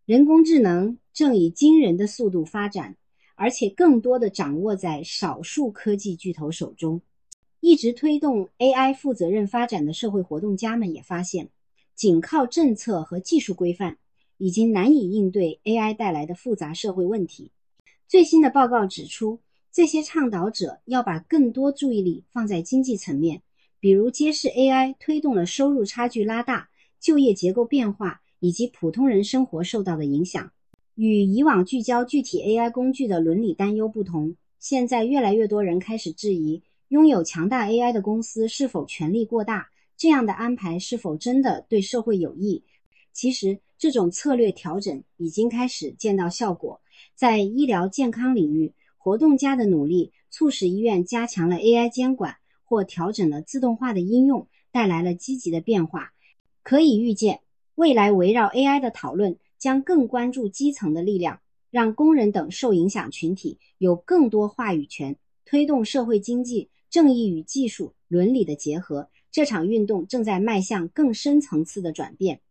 人工智能正以惊人的速度发展，而且更多的掌握在少数科技巨头手中。一直推动 AI 负责任发展的社会活动家们也发现，仅靠政策和技术规范已经难以应对 AI 带来的复杂社会问题。最新的报告指出，这些倡导者要把更多注意力放在经济层面，比如揭示 AI 推动了收入差距拉大、就业结构变化以及普通人生活受到的影响。与以往聚焦具体 AI 工具的伦理担忧不同，现在越来越多人开始质疑拥有强大 AI 的公司是否权力过大，这样的安排是否真的对社会有益。其实这种策略调整已经开始见到效果。在医疗健康领域，活动家的努力促使医院加强了 AI 监管或调整了自动化的应用，带来了积极的变化。可以预见，未来围绕 AI 的讨论将更关注基层的力量，让工人等受影响群体有更多话语权，推动社会经济正义与技术伦理的结合。这场运动正在迈向更深层次的转变。